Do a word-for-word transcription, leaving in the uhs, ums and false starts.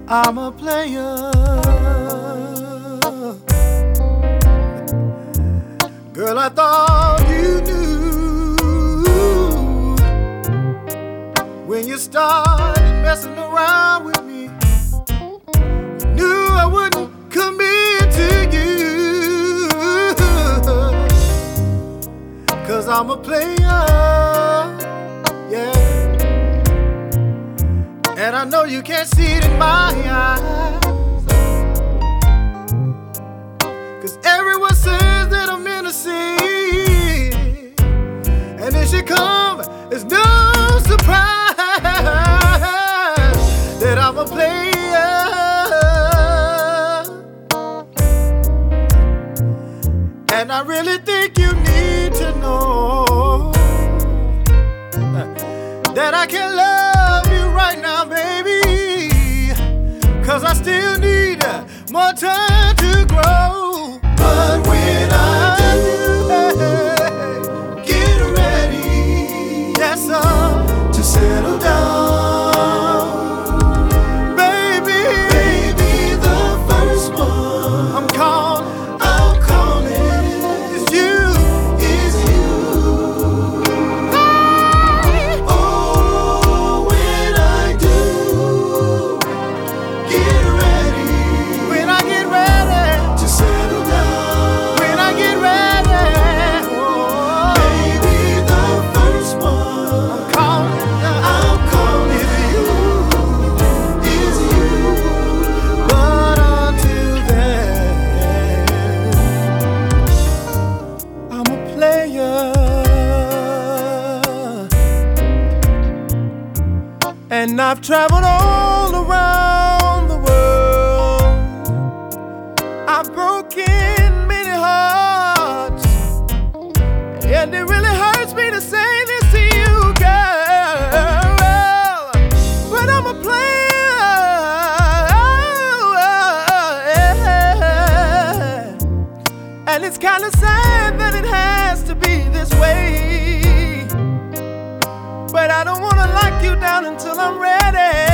I'm a player. Girl, I thought you knew when you started messing around with me. Knew I wouldn't commit to you, 'cause I'm a player, yeah. And I know you can't see it in my eyes, 'cause everyone says that I'm innocent, and it should come as no surprise that I'm a player. And I really think you need to know that I can love you right now, baby, 'cause I still need more time to grow. But when I do, get ready, yes sir, to settle down, baby. Baby, the first one I'm calling, I'm calling is you, is you. Oh, when I do, get ready, when I get ready to settle down, when I get ready, oh, baby, the first one I'm calling, I'm calling is you, is you. But until then, I'm a player, and I've traveled all around the world. I've broken many hearts, and it really hurts me to say this to you, girl, but I'm a player, and it's kind of sad that it has to be this way. But I don't wanna lock you down until I'm ready.